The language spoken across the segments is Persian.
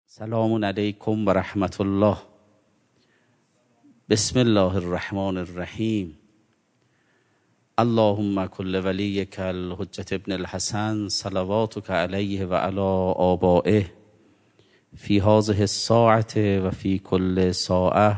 سلام علیکم و رحمت الله. بسم الله الرحمن الرحیم. اللهم کل ولیک الحجة ابن الحسن صلواتک علیه و علی آبائه فی هذه الساعة و فی کل ساعة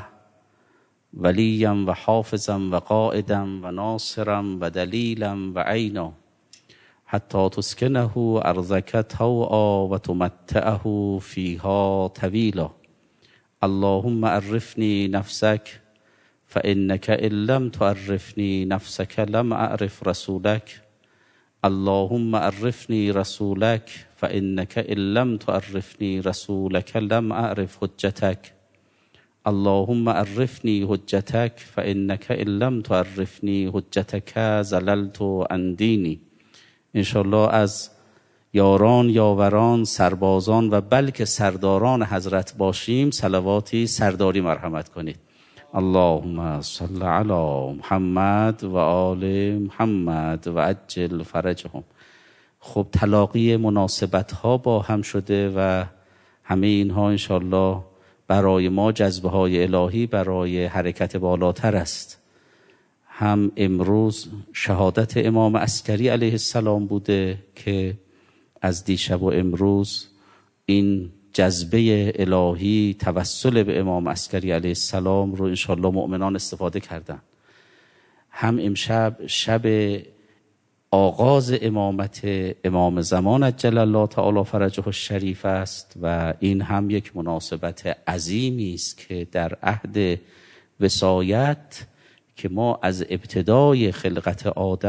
ولیا و حافظا و قائدا و ناصرا و دلیلا و عینا حتی تسکنه ارضک طوعا و تمتعه فیها طویلا. اللهم عرفنی نفسک فانک ان لم تعرفنی نفسک لم اعرف رسولک. اللهم عرفنی رسولک فانک ان لم تعرفنی رسولک لم اعرف حجتک. اللهم عرفنی حجتک فانک ان لم تعرفنی حجتک زللت عن دینی. انشالله از یاران، یاوران، سربازان و بلکه سرداران حضرت باشیم صلواتی سرداری مرحمت کنید. اللهم صل علی محمد و آل محمد و عجل فرجهم. خب تلاقی مناسبت ها با هم شده و همه اینها انشالله برای ما جذبه های الهی برای حرکت بالاتر است. هم امروز شهادت امام عسکری علیه السلام بوده که از دیشب و امروز این جذبه الهی توسل به امام عسکری علیه السلام رو انشالله مؤمنان استفاده کردن. هم امشب شب آغاز امامت امام زمان عجل الله تعالی فرجه الشریف است و این هم یک مناسبت عظیمی است که در عهد وصایت که ما از ابتدای خلقت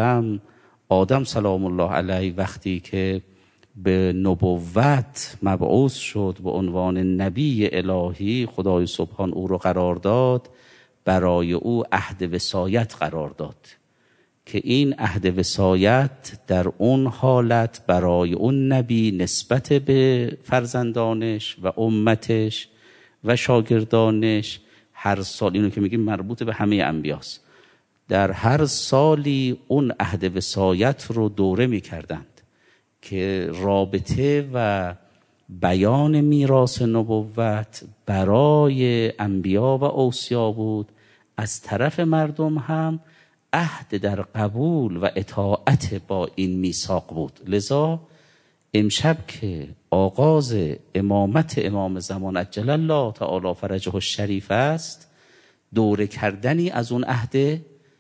آدم سلام الله علیه وقتی که به نبوت مبعوث شد به عنوان نبی الهی، خدای سبحان او رو قرار داد، برای او عهد وصایت قرار داد که این عهد وصایت در اون حالت برای اون نبی نسبت به فرزندانش و امتش و شاگردانش هر سال، اینو که میگیم مربوط به همه انبیاست، در هر سالی اون عهد وصایت رو دوره میکردند که رابطه و بیان میراث نبوت برای انبیا و اوصیا بود، از طرف مردم هم عهد در قبول و اطاعت با این میثاق بود. لذا امشب که آغاز امامت امام زمان عجل الله تعالی فرجه الشریف است، دوره کردنی از اون عهد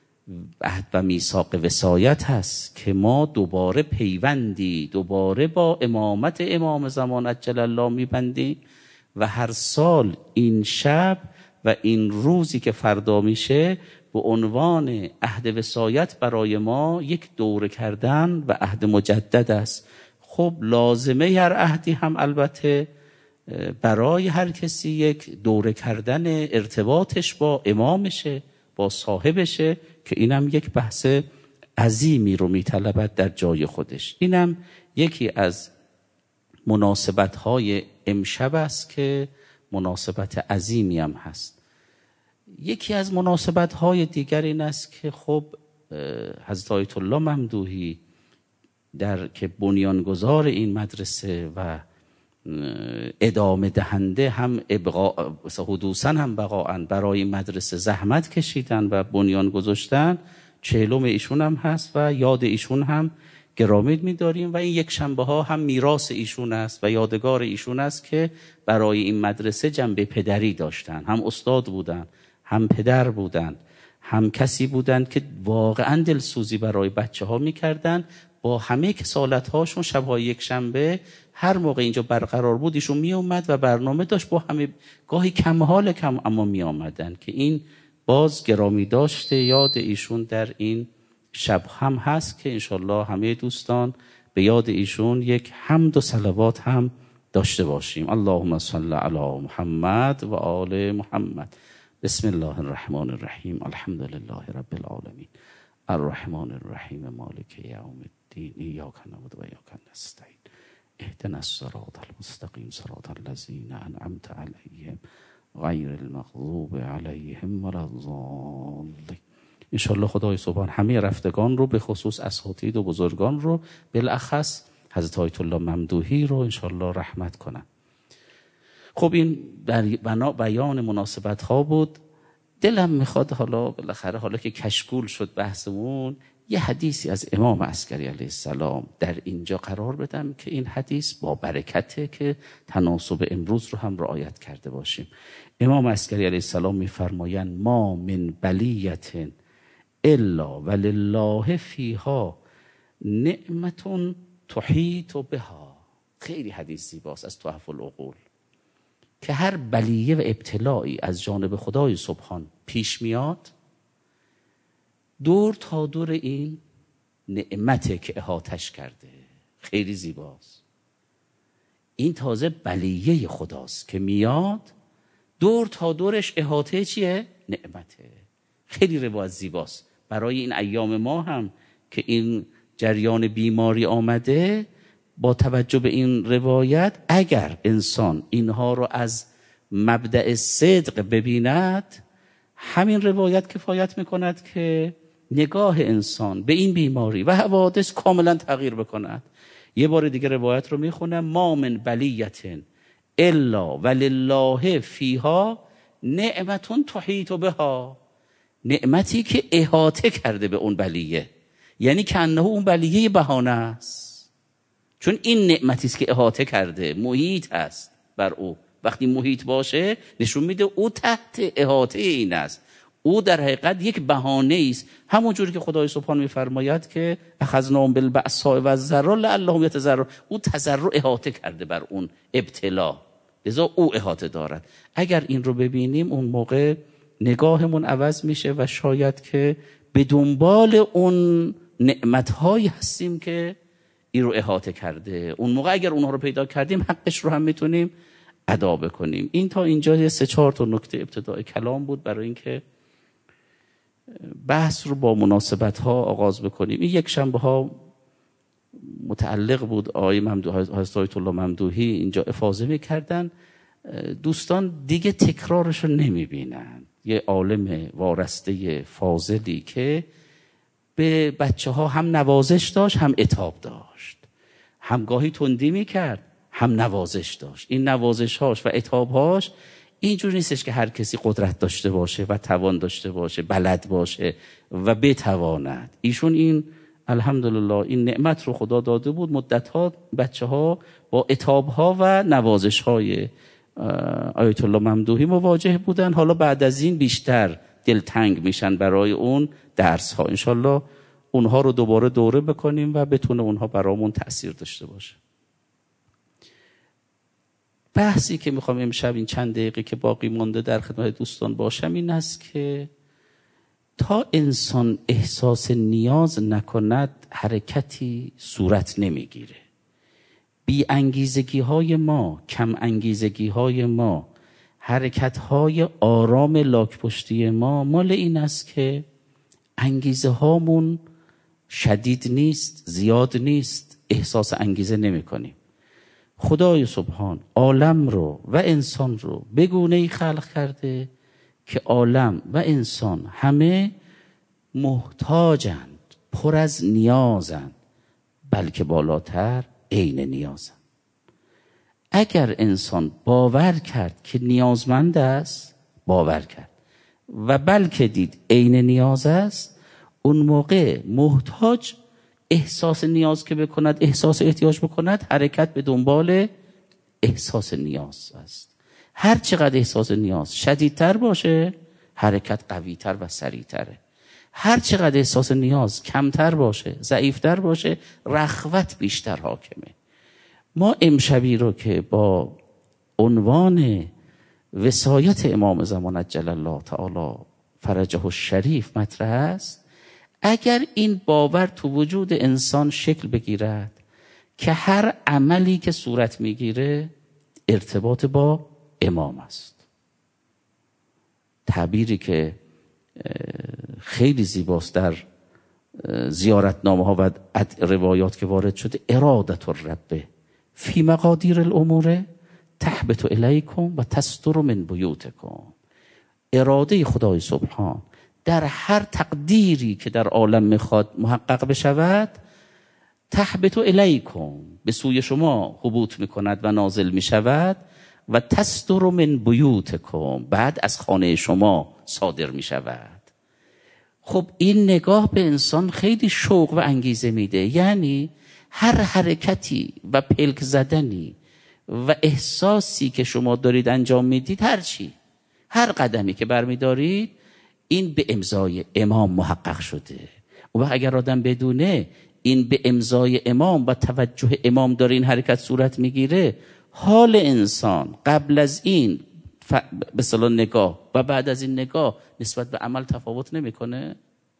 و میثاق وصایت هست که ما دوباره پیوندی دوباره با امامت امام زمان عجل الله میبندیم و هر سال این شب و این روزی که فردا میشه به عنوان عهد وصایت برای ما یک دوره کردن و عهد مجدد است. خب لازمه هر عهدی هم البته برای هر کسی یک دوره کردن ارتباطش با امامشه، با صاحبشه، که اینم یک بحث عظیمی رو میطلبد در جای خودش. اینم یکی از مناسبت‌های امشب است که مناسبت عظیمی هم هست. یکی از مناسبت‌های دیگر این است که خب حضرت آیت الله ممدوحی که بنیانگذار این مدرسه و ادامه دهنده هم حدوثاً هم بقاءً برای این مدرسه زحمت کشیدن و بنیان گذاشتن، 40 ایشون هم هست و یاد ایشون هم گرامی می‌داریم و این یک شنبه ها هم میراث ایشون است و یادگار ایشون است که برای این مدرسه جنبه پدری داشتن. هم استاد بودن، هم پدر بودن، هم کسی بودن که واقعاً دلسوزی برای بچه‌ها می‌کردن. با همه کسالت‌هاشون شب‌های یک شنبه هر موقع اینجا برقرار بود ایشون می اومد و برنامه داشت، با همه گاهی کم حال کم اما می آمدن که این باز گرامی داشته یاد ایشون در این شب هم هست که انشالله همه دوستان به یاد ایشون یک حمد و صلوات هم داشته باشیم. اللهم صل علی محمد و آل محمد. بسم الله الرحمن الرحیم. الحمد لله رب العالمین الرحمن الرحیم مالک یوم الدین ایاک نعبد و ایاک نستعین اهدنا الصراط المستقیم صراط الذین انعمت علیهم غیر المغضوب علیهم ولا الضالین. انشالله خدای سبحان همه رفتگان رو به خصوص اساتید و بزرگان رو بالاخص حضرت آیت الله ممدوحی رو انشالله رحمت کنن. خب این در بیان مناسبت ها بود. دلم میخواد حالا بالاخره حالا که کشکول شد بحثمون، یه حدیثی از امام عسکری علیه السلام در اینجا قرار بدم که این حدیث با برکته که تناسب امروز رو هم رعایت کرده باشیم. امام عسکری علیه السلام میفرمایند ما من بلیت الا ولله فیها نعمت تحیط بها. خیلی حدیث زیباست از تحف العقول که هر بلیه و ابتلایی از جانب خدای سبحان پیش میاد، دور تا دور این نعمته که احاطش کرده. خیلی زیباست. این تازه بلیه خداست که میاد دور تا دورش احاطه چیه؟ نعمته. خیلی روایت زیباست برای این ایام ما هم که این جریان بیماری آمده. با توجه به این روایت اگر انسان اینها رو از مبدأ صدق ببیند، همین روایت کفایت میکند که نگاه انسان به این بیماری و حوادث کاملا تغییر بکند. یه بار دیگه روایت رو میخونم: ما من بلیت الا ولله فیها نعمت تحیط بها. نعمتی که احاطه کرده به اون بلیه، یعنی که انه اون بلیه بهانه است، چون این نعمتی است که احاطه کرده، محیط است بر او. وقتی محیط باشه نشون میده او تحت احاطه این است. او در حقیقت یک بهانه است، همون جوری که خدای سبحان میفرماید که اخذناهم بالبأساء والضراء لعلهم یتضرعون. او تضرع احاطه کرده بر اون ابتلا، لذا او احاطه دارد. اگر این رو ببینیم اون موقع نگاهمون عوض میشه و شاید که به دنبال اون نعمت‌هایی هستیم که این رو احاطه کرده. اون موقع اگر اونها رو پیدا کردیم حقش رو هم میتونیم ادا بکنیم. این تا اینجا 3-4 تا نکته ابتدای کلام بود برای اینکه بحث رو با مناسبت ها آغاز بکنیم. این یک شنبه ها متعلق بود آقای حضرت آیت الله ممدوحی اینجا افاضه میکردن. دوستان دیگه تکرارش رو نمیبینن. یه عالم وارسته فاضلی که به بچه ها هم نوازش داشت هم عتاب داشت، هم گاهی تندی میکرد هم نوازش داشت. این نوازش‌هاش و عتاب‌هاش اینجور نیستش که هر کسی قدرت داشته باشه و توان داشته باشه، بلد باشه و بتواند. ایشون این الحمدلله این نعمت رو خدا داده بود. مدت‌ها بچه‌ها با عتاب‌ها و نوازش‌های آیت الله ممدوحی مواجه بودن. حالا بعد از این بیشتر دلتنگ میشن برای اون درس‌ها. انشالله اونها رو دوباره دوره بکنیم و بتونه اونها برامون تأثیر داشته باشه. بحثی که میخوام امشب این چند دقیقه که باقی مونده در خدمت دوستان باشم این است که تا انسان احساس نیاز نکند حرکتی صورت نمیگیره. بی انگیزگی های ما، کم انگیزگی های ما، حرکت های آرام لاک پشتی ما مال این است که انگیزه هامون شدید نیست، زیاد نیست، احساس انگیزه نمی کنیم. خدای سبحان عالم رو و انسان رو به گونه‌ای خلق کرده که عالم و انسان همه محتاجند، پر از نیازند، بلکه بالاتر عین نیازند. اگر انسان باور کرد که نیازمند است، باور کرد و بلکه دید عین نیاز است، اون موقع محتاج احساس نیاز که بکند، احساس احتیاج بکند، حرکت به دنبال احساس نیاز است. هر چقدر احساس نیاز شدیدتر باشه، حرکت قویتر و سریعتره. هر چقدر احساس نیاز کمتر باشه، ضعیفتر باشه، رغبت بیشتر حاکمه. ما امشبی رو که با عنوان وصایت امام زمان عجل الله تعالی فرجه الشریف مطرح است، اگر این باور تو وجود انسان شکل بگیرد که هر عملی که صورت میگیره ارتباط با امام است. تعبیری که خیلی زیباست در زیارتنامه ها و روایات که وارد شده: ارادت الرب فی مقادیر الامور تحبط الیکم و تستر من بیوتکم. اراده خدای سبحان در هر تقدیری که در عالم میخواد محقق بشود، تحبط الیکم، به سوی شما هبوط میکند و نازل میشود و تصدر من بیوتکم، بعد از خانه شما صادر می شود. خب این نگاه به انسان خیلی شوق و انگیزه میده. یعنی هر حرکتی و پلک زدنی و احساسی که شما دارید انجام میدید، هر قدمی که برمیدارید، این به امضای امام محقق شده. و اگر آدم بدونه این به امضای امام و توجه امام داره این حرکت صورت میگیره، حال انسان قبل از این به اصطلاح نگاه و بعد از این نگاه نسبت به عمل تفاوت نمیکنه.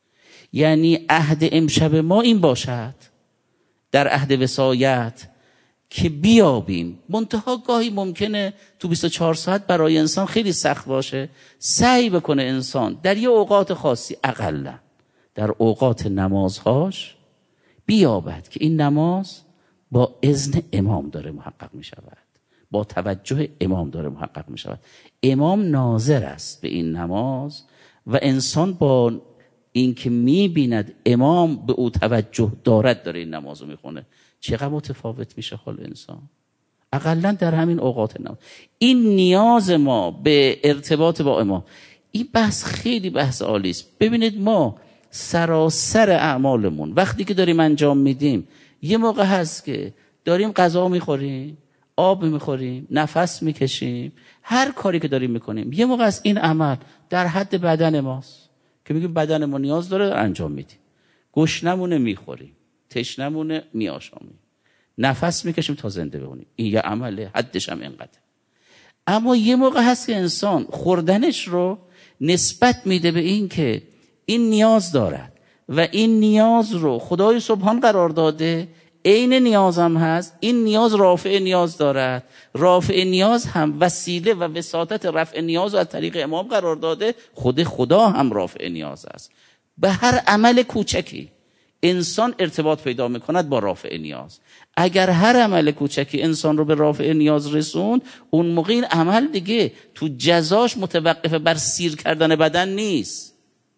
یعنی عهد امشب ما این باشد در عهد وصایت که بیابیم. منتها گاهی ممکنه تو 24 ساعت برای انسان خیلی سخت باشه. سعی بکنه انسان در یه اوقات خاصی، اقلا در اوقات نمازهاش، بیابد که این نماز با اذن امام داره محقق می شود، با توجه امام داره محقق می شود. امام ناظر است به این نماز و انسان با این که می بیند امام به او توجه دارد داره این نماز رو می خونه، چقدر متفاوت میشه حال انسان. اقلا در همین اوقات نماز. این نیاز ما به ارتباط با امام، این بحث خیلی بحث عالی است. ببینید ما سراسر اعمالمون وقتی که داریم انجام میدیم، یه موقع هست که داریم غذا میخوریم، آب میخوریم، نفس میکشیم، هر کاری که داریم میکنیم، یه موقع از این عمل در حد بدن ماست که میگیم بدن ما نیاز داره، انجام میدیم. گشنمونه میخوریم، تشنمونه میآشامیم، نفس میکشیم تا زنده بمونیم. این یه عمله، حدش هم اینقدر. اما یه موقع هست که انسان خوردنش رو نسبت میده به این که این نیاز دارد و این نیاز رو خدای سبحان قرار داده، عین نیازم هست. این نیاز رافع نیاز دارد، رافع نیاز هم وسیله و وساطت رفع نیاز رو از طریق امام قرار داده. خود خدا هم رافع نیاز است. به هر عمل کوچکی انسان ارتباط پیدا میکند با رافع نیاز. اگر هر عمل کوچکی انسان رو به رافع نیاز رسوند، اون موقع این عمل دیگه تو جزاش متوقف بر سیر کردن بدن نیست.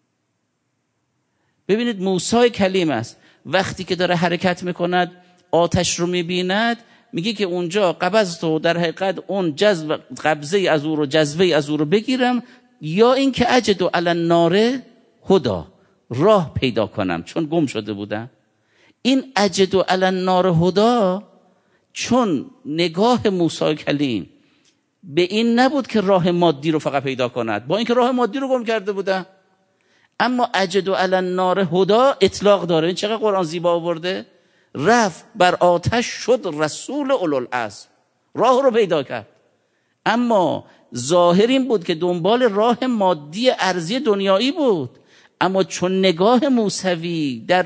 ببینید موسی کلیم است، وقتی که داره حرکت میکند آتش رو میبیند، میگه که اونجا قبض تو در حقیقت اون قبضه از او رو، جذبه از او رو بگیرم، یا این که اجد علی النار هدا، راه پیدا کنم، چون گم شده بودم. این اجد علی النار هدا، چون نگاه موسی کلیم به این نبود که راه مادی رو فقط پیدا کند، با اینکه راه مادی رو گم کرده بودم، اما اجد علی النار هدا اطلاق داره. این چقدر قرآن زیبا آورده. رفت بر آتش، شد رسول اولوالعزم، راه رو پیدا کرد. اما ظاهر این بود که دنبال راه مادی ارضی دنیایی بود، اما چون نگاه موسوی در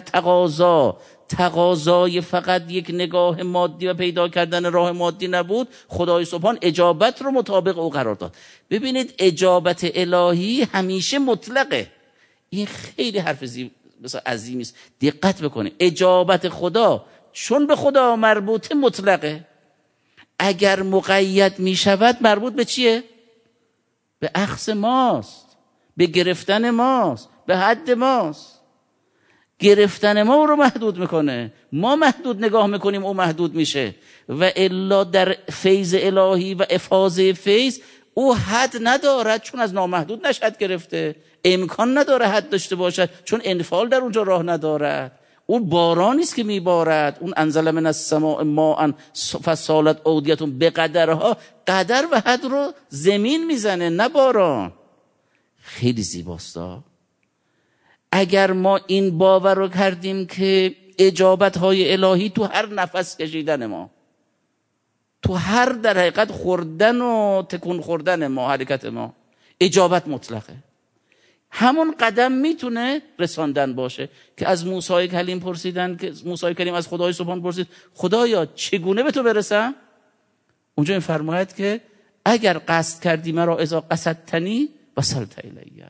تقاضای فقط یک نگاه مادی و پیدا کردن راه مادی نبود، خدای سبحان اجابت رو مطابق او قرار داد. ببینید اجابت الهی همیشه مطلقه. این خیلی حرف عظیمی است، دقت بکنید. اجابت خدا چون به خدا مربوطه مطلقه. اگر مقید می شود مربوط به چیه؟ به اخذ ماست، به گرفتن ماست، به حد ماست. گرفتن ما رو محدود میکنه، ما محدود نگاه میکنیم، او محدود میشه. و الا در فیض الهی و افاضه فیض او حد ندارد، چون از نامحدود نشد گرفته. امکان نداره حد داشته باشد، چون انفعال در اونجا راه ندارد. اون بارانی است که میبارد. اون انزل من السماء ماء فسالت اودیة بقدرها، قدر و حد رو زمین میزنه، نه باران. خیلی زیباستا. اگر ما این باور رو کردیم که اجابت های الهی تو هر نفس کشیدن ما، تو هر در حقیقت خوردن و تکون خوردن ما، حرکت ما، اجابت مطلقه. همون قدم میتونه رساندن باشه که از موسی کلیم پرسیدن، که موسی کلیم از خدای سبحان پرسید خدایا چگونه به تو برسم؟ اونجا این فرماید که اگر قصد کردی مرا اذا قصدتنی وصلت الیه،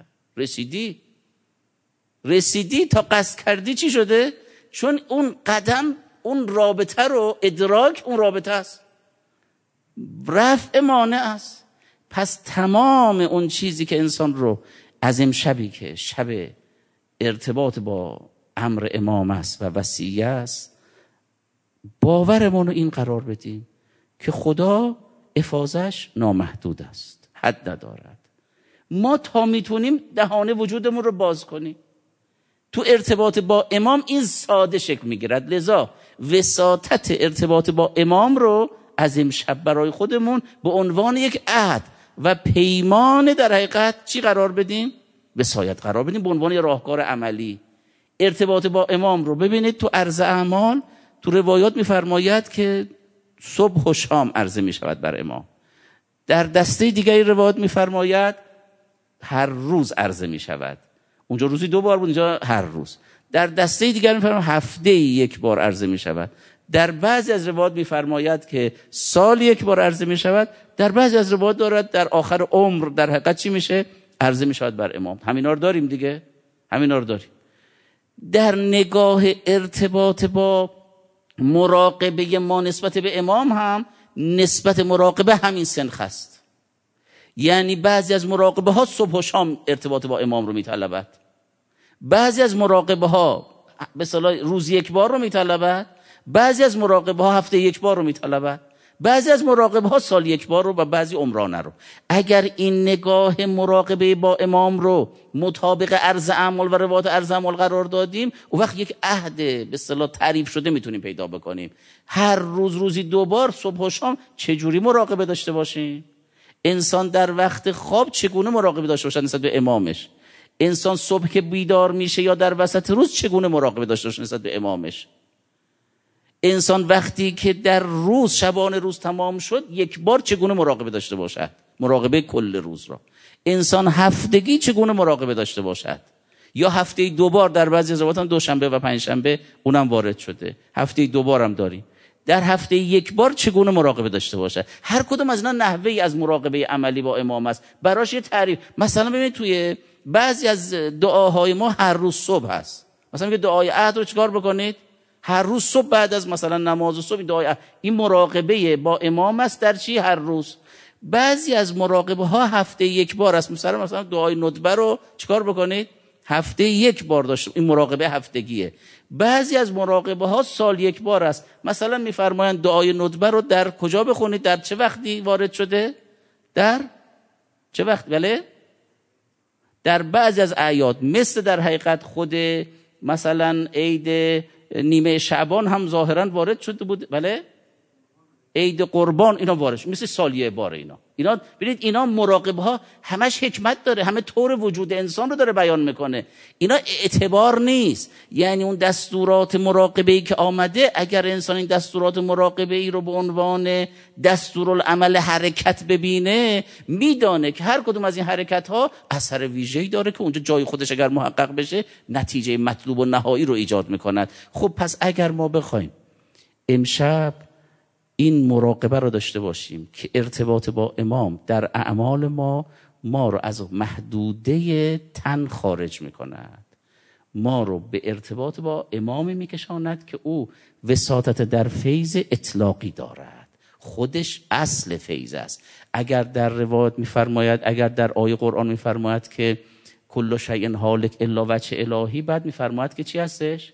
رسیدی تا قصد کردی. چی شده؟ چون اون قدم، اون رابطه رو ادراک، اون رابطه است، رفع مانع است. پس تمام اون چیزی که انسان رو از امشبی که شب ارتباط با امر امام است و وصیه است، باورمون رو این قرار بدیم که خدا افاضه‌اش نامحدود است، حد ندارد. ما تا میتونیم دهانه وجودمون رو باز کنیم. تو ارتباط با امام این ساده شکل میگیرد. لذا وساطت ارتباط با امام رو از امشب برای خودمون به عنوان یک عهد و پیمان در حقیقت چی قرار بدیم؟ وصایت قرار بدیم، به عنوان یک راهکار عملی. ارتباط با امام رو ببینید تو عرض اعمال، تو روایات میفرماید که صبح و شام عرضه میشود بر امام. در دسته دیگری روایات میفرماید هر روز عرضه میشود. اونجا روزی 2 بار بود، اینجا هر روز. در دسته دیگر میفرماید هفته 1 بار عرضه میشود. در بعضی از روایات میفرماید که سال 1 بار عرضه میشود. در بعضی از روایات دارد در آخر عمر در حقیقت چی میشه؟ عرضه میشود بر امام. همینا رو داریم دیگه، همینا رو داریم. در نگاه ارتباط با مراقبه ما نسبت به امام هم نسبت مراقبه همین سنخ است. یعنی بعضی از مراقبه ها صبح و شام ارتباط با امام رو میطلبد، بعضی از مراقبه ها به اصطلاح روز 1 بار رو میطلبد، بعضی از مراقبه ها هفته 1 بار رو میطلبد، بعضی از مراقبه ها سال 1 بار رو و بعضی عمرانه رو. اگر این نگاه مراقبه با امام رو مطابق عرض اعمال و روایات عرض اعمال قرار دادیم، اون وقت یک عهد به اصطلاح تعریف شده میتونیم پیدا بکنیم. هر روز روزی 2 بار صبح و شام چجوری مراقبه داشته باشیم؟ انسان در وقت خواب چگونه مراقبه داشته باشه نسبت به امامش؟ انسان صبح که بیدار میشه یا در وسط روز چگونه مراقبه داشته باشه نسبت به امامش؟ انسان وقتی که در روز شبانه روز تمام شد 1 بار چگونه مراقبه داشته باشد؟ مراقبه کل روز را. انسان هفتگی چگونه مراقبه داشته باشد؟ یا هفته 2 بار، در بعضی روایات هم دوشنبه و پنجشنبه اونم وارد شده، هفته 2 بار هم داریم. در هفته 1 بار چگونه مراقبه داشته باشد؟ هر کدوم از اینا نحوهی از مراقبه عملی با امام است. براش یه تعریف. مثلا ببینید توی بعضی از دعاهای ما هر روز صبح هست. مثلا میگه دعای عهد رو چیکار بکنید؟ هر روز صبح بعد از مثلا نماز صبح دعای عهد. این مراقبه با امام است در چی؟ هر روز. بعضی از مراقبه ها هفته 1 بار است. مثلا دعای ندبه رو چیکار بکنید؟ هفته 1 بار داشته، این مراقبه هفتگیه. بعضی از مراقبه ها سال 1 بار است. مثلا میفرمایند دعای ندبه رو در کجا بخونید؟ در چه وقتی وارد شده؟ در چه وقت؟ بله، در بعضی از اعیاد، مثل در حقیقت خود مثلا عید نیمه شعبان هم ظاهرا وارد شده بود. بله، عید قربان اینا وارد شد، مثل سال 1 بار. اینا ببینید، اینا مراقبه ها همش حکمت داره، همه طور وجود انسان رو داره بیان میکنه. اینا اعتبار نیست. یعنی اون دستورات مراقبه ای که آمده، اگر انسان این دستورات مراقبه ای رو به عنوان دستورالعمل حرکت ببینه، میدانه که هر کدوم از این حرکت ها اثر ویژه‌ای داره که اونجا جای خودش اگر محقق بشه نتیجه مطلوب و نهایی رو ایجاد میکند. خب پس اگر ما بخوایم امشب این مراقبه رو داشته باشیم که ارتباط با امام در اعمال ما رو از محدوده تن خارج میکند، ما رو به ارتباط با امامی میکشاند که او وساطت در فیض اطلاقی دارد، خودش اصل فیض است. اگر در روایت میفرماید، اگر در آیه قرآن میفرماید که کل شیء هالک الا وجه الهی، بعد میفرماید که چی هستش؟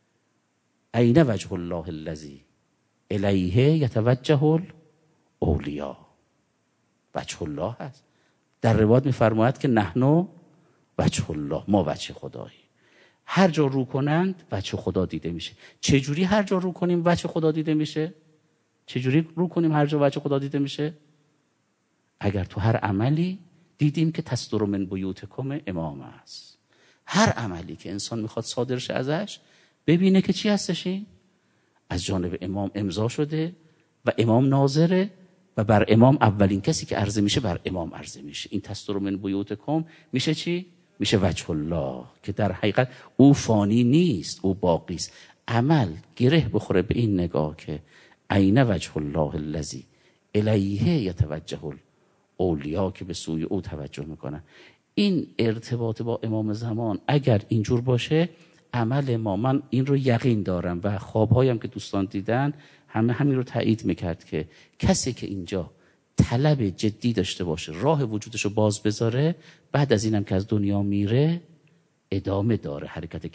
عین وجه الله الذی الیه یتوجه الاولیا. وجه الله هست. در روایت میفرماید که نحن وجه الله، ما وجه خدایی. هر جا رو کنند وجه خدا دیده میشه. چجوری هر جا رو کنیم وجه خدا دیده میشه؟ چجوری رو کنیم هر جا وجه خدا دیده میشه؟ اگر تو هر عملی دیدیم که تستر من بیوتکم امام است، هر عملی که انسان میخواد صادر شه ازش، ببینه که چی هستشی؟ از جانب امام امضا شده و امام ناظره و بر امام اولین کسی که عرضه میشه بر امام عرضه میشه. این تستر من بیوتکم میشه چی؟ میشه وجه الله، که در حقیقت او فانی نیست، او باقی است. عمل گره بخوره به این نگاه که عین وجه الله الذی الیه یتوجه الاولیا، که به سوی او توجه میکنن. این ارتباط با امام زمان اگر اینجور باشه، عمل ما، من این رو یقین دارم و خوابهایم که دوستان دیدن همین رو تایید میکرد که کسی که اینجا طلب جدی داشته باشه، راه وجودش رو باز بذاره، بعد از اینم که از دنیا میره ادامه داره. حرکت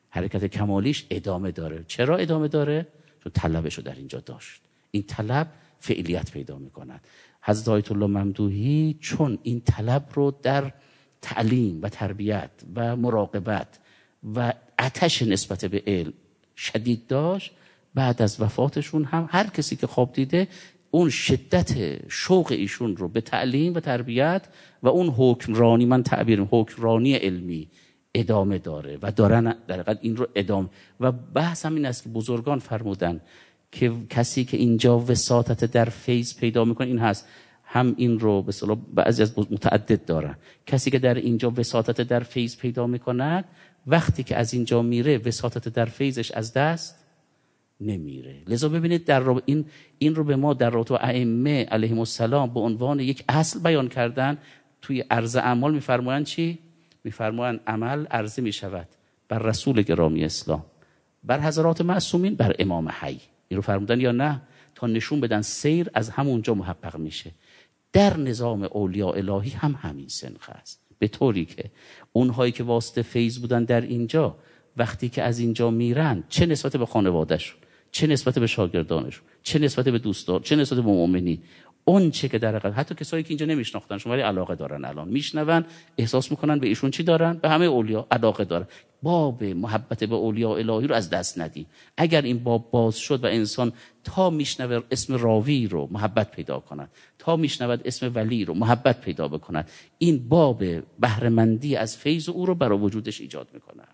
کمالیش ادامه داره. چرا ادامه داره؟ چون طلبش رو در اینجا داشت. این طلب فعلیت پیدا میکند. حضرت آیت الله ممدوحی چون این طلب رو در تعلیم و تربیت و مراقبت و آتش نسبت به علم شدید داشت، بعد از وفاتشون هم هر کسی که خواب دیده اون شدت شوق ایشون رو به تعلیم و تربیت و اون حکمرانی، من تعبیرم حکمرانی علمی، ادامه داره و دارن در حقیقت این رو ادامه. و بحث هم این است که بزرگان فرمودن که کسی که اینجا وساطت در فیض پیدا میکنه این هست، هم این رو به اصطلاح بعضی از متعدد دارن، کسی که در اینجا وساطت در فیض پیدا میکنه وقتی که از اینجا میره وساطت در فیضش از دست نمیره. لذا ببینید در این رو به ما در رابطه با ائمه علیهم السلام به عنوان یک اصل بیان کردن. توی عرض اعمال میفرمایند چی؟ میفرمایند عمل عرضه میشود بر رسول گرامی اسلام، بر حضرات معصومین، بر امام حی. این رو فرمودن یا نه؟ تا نشون بدن سیر از همونجا محقق میشه. در نظام اولیاء الهی هم همین سنخ است، به طوری که اونهایی که واسطه فیض بودن در اینجا وقتی که از اینجا میرن، چه نسبت به خانوادهشون، چه نسبت به شاگردانشون، چه نسبت به دوستان، چه نسبت به مؤمنین، اون چه که در حقیقت حتی کسایی که اینجا نمیشناختنشون ولی علاقه دارن، الان میشنون احساس میکنن به ایشون چی دارن، به همه اولیا علاقه دارن. باب محبت به اولیاء الهی رو از دست ندی. اگر این باب باز شد و انسان تا میشنوه اسم راوی رو محبت پیدا کند، تا میشنود اسم ولی رو محبت پیدا بکند، این باب بهره‌مندی از فیض او رو برای وجودش ایجاد میکند.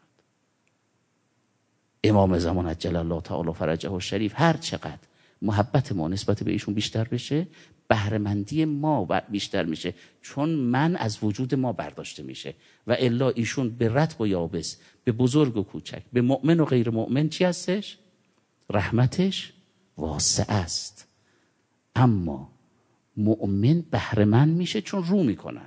امام زمان عجل الله تعالی فرجه الشریف هر چقدر محبت ما نسبت به ایشون بیشتر بشه، بهره‌مندی ما بیشتر میشه، چون من از وجود ما برداشته میشه و الا ایشون به رطب و یابس، به بزرگ و کوچک، به مؤمن و غیر مؤمن چی هستش؟ رحمتش واسع است. اما مؤمن بهره‌مند میشه چون رو میکند،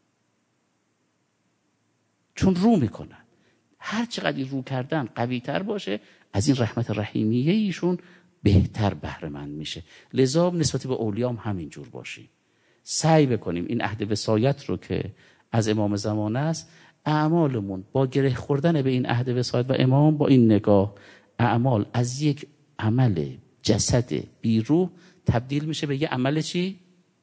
چون رو میکند. هر چقدر رو کردن قوی تر باشه از این رحمت رحیمیه ایشون بهتر بهره‌مند میشه. لذا نسبت به اولیاء هم همین جور باشیم، سعی بکنیم این عهد وصایت رو که از امام زمان است، اعمالمون با گره خوردن به این عهد وصایت و امام، با این نگاه اعمال از یک عمل جسد بیروح تبدیل میشه به یک عمل چی؟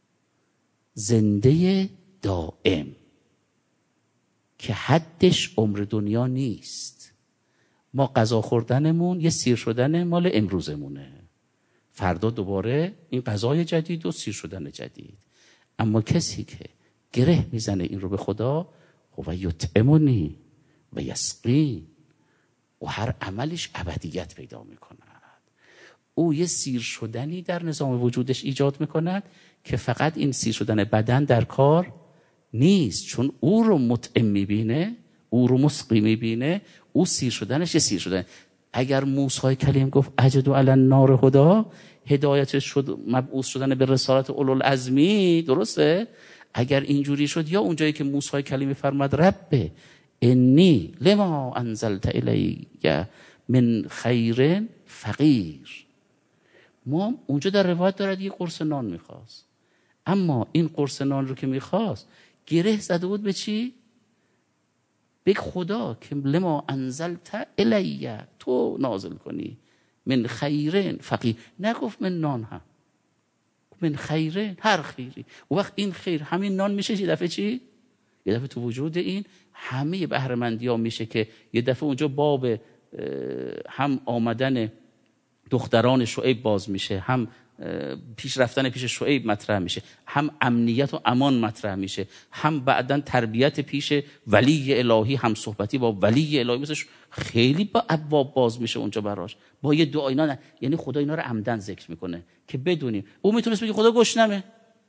زنده دائم که حدش عمر دنیا نیست. ما غذا خوردنمون یه سیر شدن مال امروزمونه، فردا دوباره این غذای جدید و سیر شدن جدید. اما کسی که گره میزنه این رو به خدا، و یطعمنی و یسقین، و هر عملش ابدیت پیدا میکند. او یه سیر شدنی در نظام وجودش ایجاد میکند که فقط این سیر شدن بدن در کار نیست، چون او رو مطعم میبینه، او رو مسقی میبینه، او سیر شدنش یه سیر شدن. اگر موسی کلیم گفت اجد علی النار هدا، هدایتش شد مبعوث شدن به رسالت اولوالعزمی، درسته؟ اگر اینجوری شد، یا اونجایی که موسی کلیم فرمود رب انی لما انزلت الی من خیر فقیر، ما اونجا در روایت دارد یه قرص نان میخواست، اما این قرص نان رو که میخواست گره زده بود به چی؟ به خدا که لما انزلت الی، تو نازل کنی، من خیرین فقیر، نگفت من نان هم، من خیرین هر خیری. و وقت این خیر همین نان میشه یه دفعه چی؟ یه دفعه تو وجود این همه بهره‌مندی ها میشه که یه دفعه اونجا باب هم آمدن دختران شعیب باز میشه، هم پیش رفتن پیش شعیب مطرح میشه، هم امنیت و امان مطرح میشه، هم بعدن تربیت پیش ولی الهی، هم صحبتی با ولی الهی، مثل خیلی با ابواب باز میشه اونجا براش، با یه دعا. اینا یعنی خدا اینا رو عمدن ذکر میکنه که بدونیم. او میتونست بگه خدا گشنمه،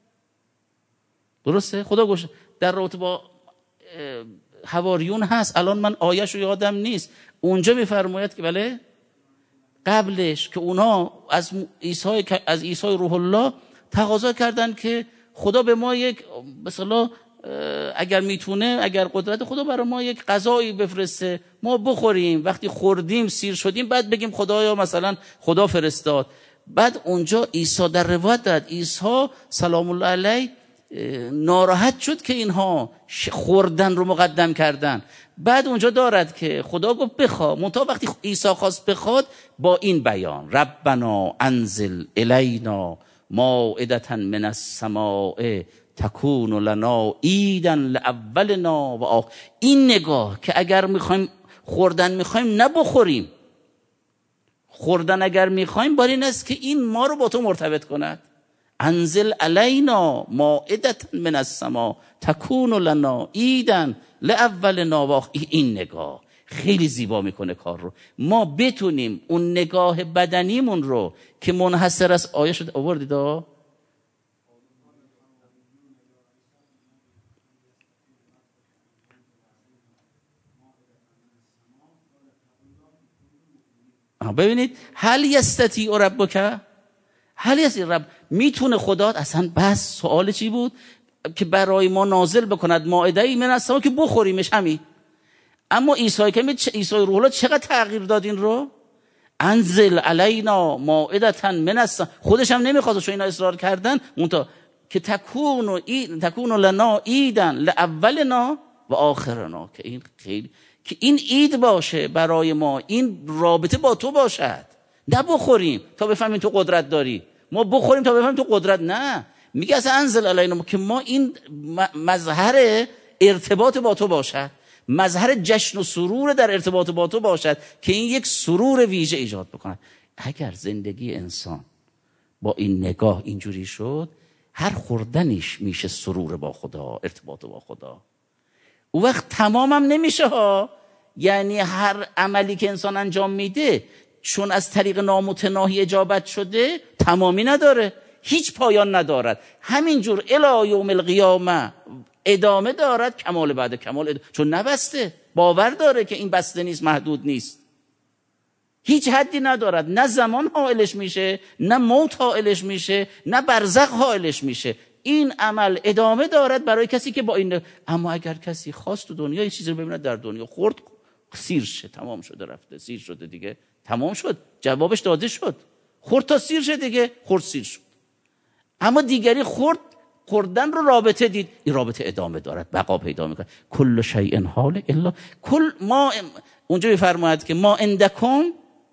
درسته؟ خدا گشنه. در رابطه با حواریون هست، الان من آیه‌شو یادم نیست، اونجا میفرماید که بله قبلش که اونها از عیسی روح الله تقاضا کردن که خدا به ما یک مثلا اگر میتونه، اگر قدرت خدا برای ما یک غذایی بفرسته ما بخوریم، وقتی خوردیم سیر شدیم بعد بگیم خدایا مثلا خدا فرستاد. بعد اونجا عیسی در روایت داد عیسی سلام الله علیه ناراحت شد که اینها خوردن رو مقدم کردن. بعد اونجا دارد که خدا گفت بخوا، منتها وقتی عیسی خواست بخواد با این بیان ربنا انزل الینا مائدة من السماء تکون لنا عیدا لاولنا و آخر. این نگاه که اگر میخوایم خوردن میخوایم نه بخوریم، خوردن اگر میخوایم بار این است که این ما رو با تو مرتبط کند. انزل علینا مائدة من السماء تکون لنا عیدا لاولنا و آخر. این نگاه خیلی زیبا میکنه کار رو. ما بتونیم اون نگاه بدنیمون رو که منحصر از آیه شد آوردید ببینید هل یستطیع ربک، هل یستطیع رب، میتونه خدات اصلا بس سوال چی بود که برای ما نازل بکند مائده من السماء که بخوریمش همین. اما عیسی روح الله چقدر تغییر داد این رو. انزل علینا مائدة من السماء، خودش هم نمیخواست چون اینا اصرار کردن اونتا که تکون لنا عیدا لاولنا و آخرنا، که این خیلی که این عید باشه برای ما، این رابطه با تو باشد. نه بخوریم تا بفهمیم تو قدرت داری، ما بخوریم تا بفهمیم تو قدرت. نه، میگه اصلا انزل علینا که ما این مظهر ارتباط با تو باشد، مظهر جشن و سرور در ارتباط با تو باشد که این یک سرور ویژه ایجاد بکند. اگر زندگی انسان با این نگاه اینجوری شد، هر خوردنش میشه سرور با خدا، ارتباط با خدا. اون وقت تمامم نمیشه ها. یعنی هر عملی که انسان انجام میده چون از طریق نامتناهی اجابت شده تمامی نداره، هیچ پایان ندارد، همینجور الی یوم القیامه ادامه دارد، کمال بعد کمال چون نبسته، باور داره که این بسته نیست، محدود نیست، هیچ حدی ندارد، نه زمان حائلش میشه، نه موت حائلش میشه، نه برزخ حائلش میشه. این عمل ادامه دارد برای کسی که با این. اما اگر کسی خواست تو دنیا یه چیزی رو ببیند در دنیا، خورد سیر شه، تمام شده رفته، سیر شده دیگه، تمام شد، جوابش داده شد، خورد تا سیر شد دیگه، خورد سیر شد. اما دیگری خوردن رو رابطه دید، این رابطه ادامه دارد، بقا پیدا میکنه. کل شیء حال الا کل ما، اونجا میفرماید که ما عندکم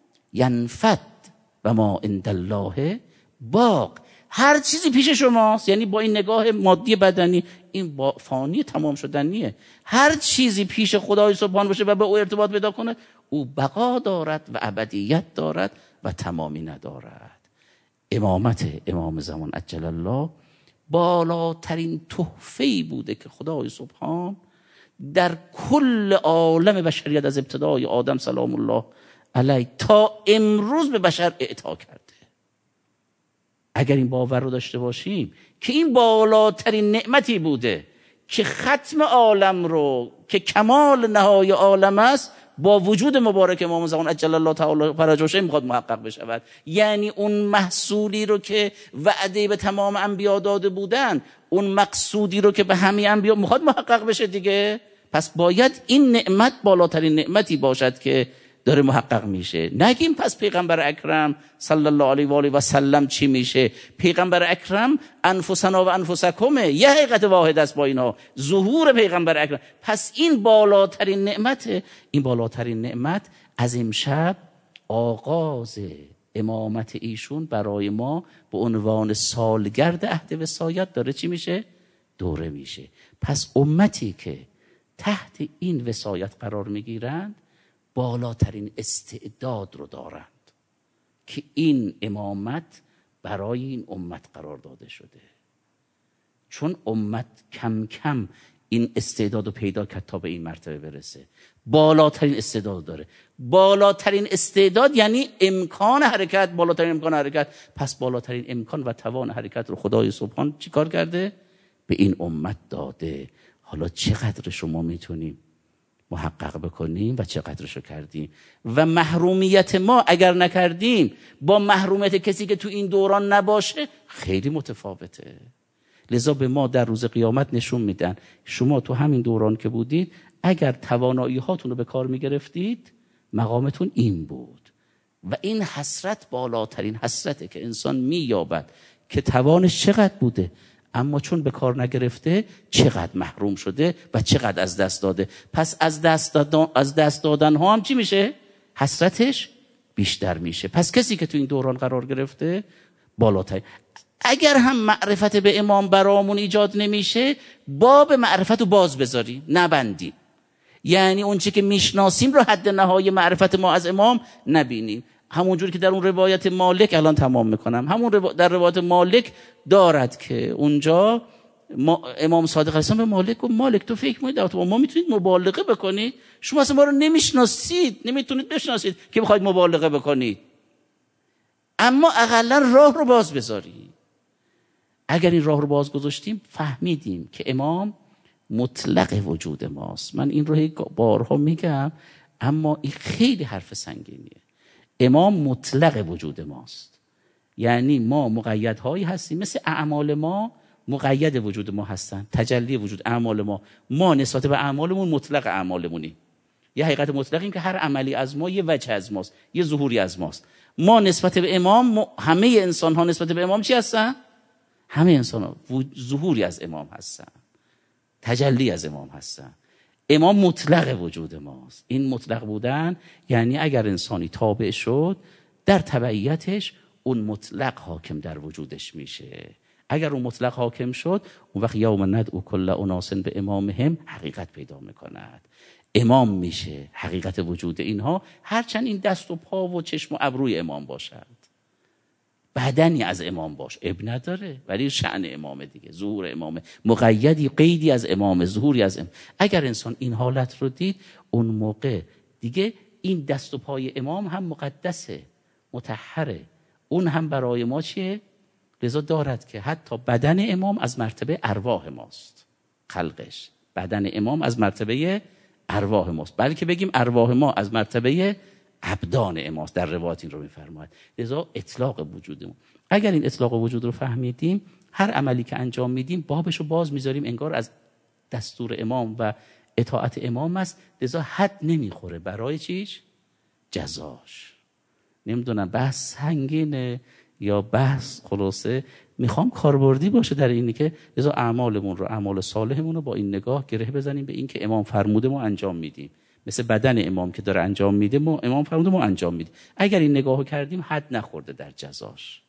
ینفد و ما عند الله باق. هر چیزی پیش شماست، یعنی با این نگاه مادی بدنی این با فانی تمام شدنیه. هر چیزی پیش خدای سبحان باشه و به او ارتباط پیدا کنه، او بقا دارد و ابدیت دارد و تمامی ندارد. امامت امام زمان عجل الله بالاترین تحفه‌ای بوده که خدای سبحان در کل عالم بشریت از ابتدای آدم سلام الله علیه تا امروز به بشر اعطا کرده. اگر این باور رو داشته باشیم که این بالاترین نعمتی بوده که ختم عالم رو که کمال نهای عالم است با وجود مبارک امام زمان عجل الله تعالی فرجه میخواد محقق بشود. یعنی اون محصولی رو که وعده به تمام انبیا داده بودن، اون مقصودی رو که به همه انبیا میخواد محقق بشه دیگه. پس باید این نعمت بالاترین نعمتی باشد که داره محقق میشه. نگیم پس پیغمبر اکرم صلی الله علیه و آله و سلم چی میشه؟ پیغمبر اکرم انفسنا و انفسکمه، یه حقیقت واحد است با اینا، ظهور پیغمبر اکرم. پس این بالاترین نعمت، این بالاترین نعمت از امشب آغاز امامت ایشون برای ما به عنوان سالگرد عهد وصایت داره چی میشه؟ دوره میشه. پس امتی که تحت این وصایت قرار میگیرند بالاترین استعداد رو دارند که این امامت برای این امت قرار داده شده. چون امت کم کم این استعداد رو پیدا کرد تا به این مرتبه برسه. بالاترین استعداد داره. بالاترین استعداد یعنی امکان حرکت، بالاترین امکان حرکت. پس بالاترین امکان و توان حرکت رو خدای سبحان چی کار کرده؟ به این امت داده. حالا چقدر شما میتونیم محقق بکنیم و چقدرشو کردیم و محرومیت ما اگر نکردیم با محرومیت کسی که تو این دوران نباشه خیلی متفاوته. لذا به ما در روز قیامت نشون میدن شما تو همین دوران که بودید اگر توانایی هاتون رو به کار میگرفتید مقامتون این بود. و این حسرت بالاترین حسرته که انسان مییابد که توانش چقدر بوده اما چون به کار نگرفته چقدر محروم شده و چقدر از دست داده. پس از دست دادن ها هم چی میشه؟ حسرتش بیشتر میشه. پس کسی که تو این دوران قرار گرفته بالاتر اگر هم معرفت به امام برامون ایجاد نمیشه، باب معرفت رو باز بذاریم، نبندیم. یعنی اون چی که میشناسیم رو حد نهایی معرفت ما از امام نبینیم. همونجوری که در اون روایت مالک، الان تمام میکنم، در روایت مالک دارد که اونجا امام صادق علیه السلام به مالک گفت مالک تو فکر می‌کنید ما میتونید مبالغه بکنید؟ شما اصلا ما رو نمیشناسید، نمیتونید بشناسید که بخواید مبالغه بکنید، اما اقلا راه رو باز بذارید. اگر این راه رو باز گذاشتیم فهمیدیم که امام مطلق وجود ماست. من این رو بارها میگم، اما این خیلی حرف سنگینیه. امام مطلق وجود ماست، یعنی ما مقیدهایی هستیم، مثل اعمال ما مقید وجود ما هستن، تجلی وجود اعمال ما نسبت به اعمالمون مطلق اعمالمونیم. یه حقیقت مطلقیم که هر عملی از ما یه وجه از ماست، یه ظهوری از ماست. ما نسبت به امام، همه انسان ها نسبت به امام چی هستن؟ همه انسان ها ظهوری از امام هستن، تجلی از امام هستن. امام مطلق وجود ماست. این مطلق بودن یعنی اگر انسانی تابع شد، در تبعیتش اون مطلق حاکم در وجودش میشه. اگر اون مطلق حاکم شد، اون وقت یوم ندعو کل اناس به امامهم حقیقت پیدا میکند، امام میشه حقیقت وجود اینها. هرچند این دست و پا و چشم و ابروی امام باشد، بدنی از امام باش، اب نداره، ولی شأن امامه دیگه، ظهور امامه، مقیدی قیدی از امامه، ظهوری از امام. اگر انسان این حالت رو دید، اون موقع دیگه این دست و پای امام هم مقدسه، مطهره، اون هم برای ما چیه؟ لذا دارد که حتی بدن امام از مرتبه ارواح ماست، خلقش، بدن امام از مرتبه ارواح ماست، بلکه بگیم ارواح ما از مرتبه ابدان اماست. در روایت این رو میفرماید. لذا اطلاق وجودمون، اگر این اطلاق وجود رو فهمیدیم، هر عملی که انجام میدیم بابش رو باز میذاریم، انگار از دستور امام و اطاعت امام است. لذا حد نمیخوره برای چیش؟ جزاش. نمیدونم بحث سنگینه یا بحث خلاصه، میخوام کاربردی باشه در اینی که لذا اعمالمون رو، اعمال صالحمون رو با این نگاه گره بزنیم به این که امام فرموده ما انجام میدیم، مثل بدن امام که داره انجام میده، ما امام فرموده ما انجام میدیم. اگر این نگاهو کردیم، حد نخورده در جزاش،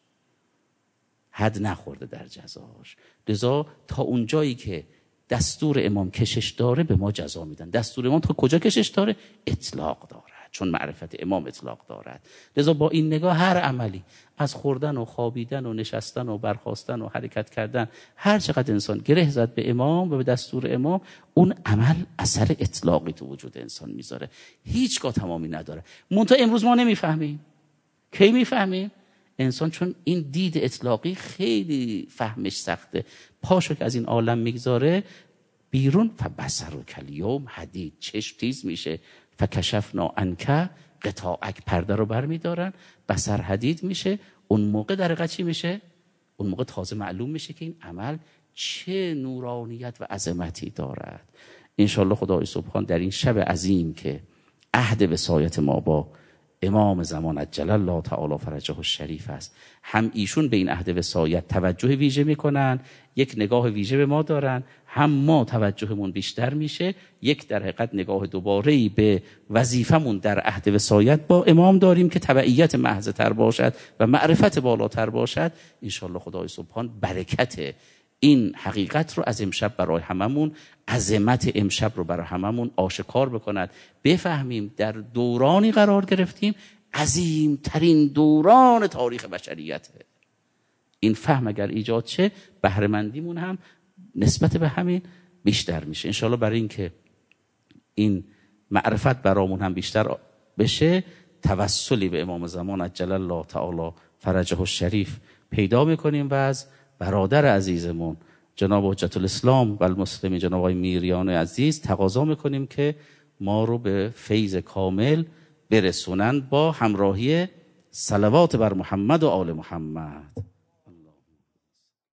حد نخورده در جزاش. لذا تا اون جایی که دستور امام کشش داره به ما جزا میدن. دستور امام تا کجا کشش داره؟ اطلاق داره، چون معرفت امام اطلاق دارد. لذا با این نگاه هر عملی، از خوردن و خوابیدن و نشستن و برخاستن و حرکت کردن، هر چقدر انسان گره زد به امام و به دستور امام، اون عمل اثر اطلاقی تو وجود انسان میذاره، هیچگاه تمامی نداره. منتها امروز ما نمیفهمیم. کی میفهمیم؟ انسان چون این دید اطلاقی خیلی فهمش سخته، پاشو که از این عالم میگذاره بیرون، فبصر و کلیوم حدید، چشم تیز میشه، فکشفنا عنک غطاءک، پرده رو برمیدارن، بصر حدید میشه. اون موقع در حقیقت چی میشه؟ اون موقع تازه معلوم میشه که این عمل چه نورانیت و عظمتی دارد. انشالله خدای سبحان در این شب عظیم که عهد وصایت ما با امام زمان عجل الله تعالی فرجه الشریف است، هم ایشون به این عهد وصایت توجه ویژه میکنن، یک نگاه ویژه به ما دارن، هم ما توجهمون بیشتر میشه، یک در حقیقت نگاه دوباره‌ای به وظیفمون در عهد وصایت با امام داریم که تبعیت محض تر باشد و معرفت بالاتر باشد. انشالله خدای سبحان برکت این حقیقت رو از امشب برای هممون، عظمت امشب رو برای هممون آشکار بکند، بفهمیم در دورانی قرار گرفتیم، عظیم ترین دوران تاریخ بشریته. این فهم اگر ایجاد شه، بهره‌مندیمون هم نسبت به همین بیشتر میشه. انشالله برای این که این معرفت برامون هم بیشتر بشه، توسلی به امام زمان عجل الله تعالی فرجه الشریف پیدا میکنیم و از برادر عزیزمون جناب حجت الاسلام و المسلمین جناب آقای میریان عزیز تقاضا میکنیم که ما رو به فیض کامل برسونن با همراهی صلوات بر محمد و آل محمد.